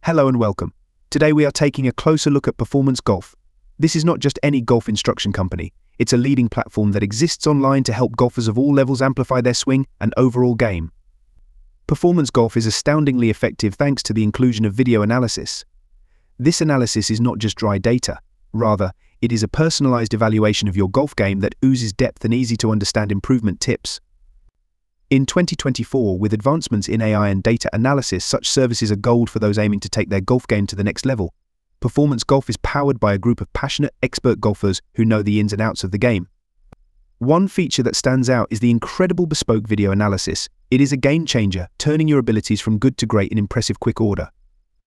Hello and welcome. Today we are taking a closer look at Performance Golf. This is not just any golf instruction company, it's a leading platform that exists online to help golfers of all levels amplify their swing and overall game. Performance Golf is astoundingly effective thanks to the inclusion of video analysis. This analysis is not just dry data, rather, it is a personalized evaluation of your golf game that oozes depth and easy-to-understand improvement tips. In 2024, with advancements in AI and data analysis, such services are gold for those aiming to take their golf game to the next level. Performance Golf is powered by a group of passionate, expert golfers who know the ins and outs of the game. One feature that stands out is the incredible bespoke video analysis. It is a game changer, turning your abilities from good to great in impressive quick order.